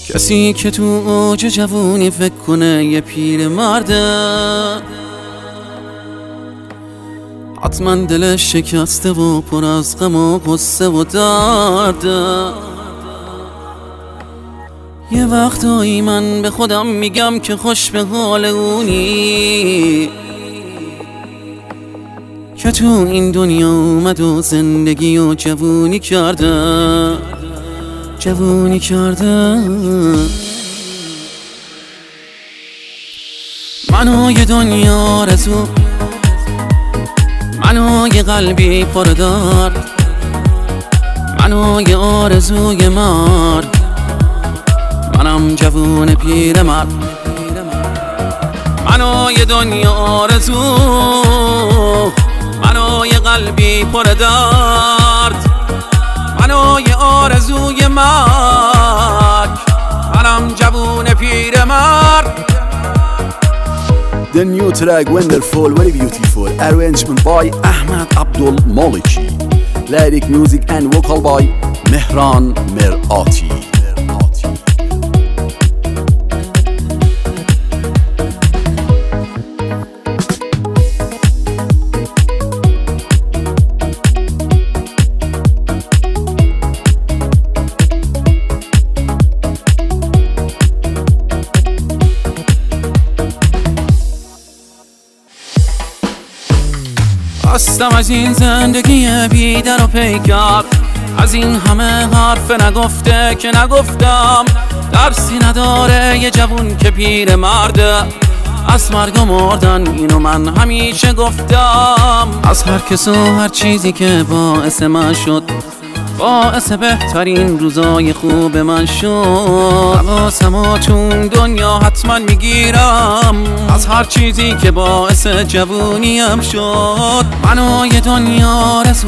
کسی که تو اوج جوونی فکر کنه یه پیر مرده، حتما دلش شکسته و پر از غم و غصه و درده. یه وقتایی من به خودم میگم که خوش به حال اونی که تو این دنیا اومد و زندگی و جوونی کرده. منو یه دنیا آرزو، منو یه قلبی پر درد، منو یه آرزوی مرد، منم جوون پیرمرد. منو یه دنیا آرزو، منو یه قلبی پر درد، منو یه آرزوی مرگ، منم جوون پیرمرد. The new track Wonderful, very beautiful, arrangement by Ahmed Abdul Maliki, lyric music and vocal by Mehran Merati. خستم از این زندگی بی در و پیکر، از این همه حرف نگفته که نگفتم. درسی نداره یه جوون که پیر مرده، از مرگ و مردن اینو من همیشه گفتم. از هر کس و هر چیزی که باعث من شد، باعث بهترین روزای خوب من شد. حواسمو تو دنیا حتما میگیرم، از هر چیزی که باعث جوونیم شد. منو یه دنیا آرزو،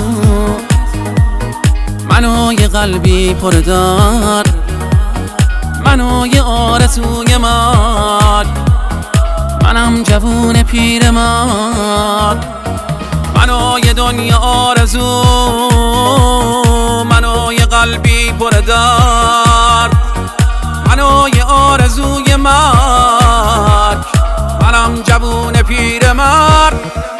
منو یه قلبی پر درد، منو یه آرزوی مرد، منم جوون پیرمرد. منو یه دنیا آرزو، منو یه قلبی پر درد، منو یه آرزوی مرگ، منم جوون پیرمرد.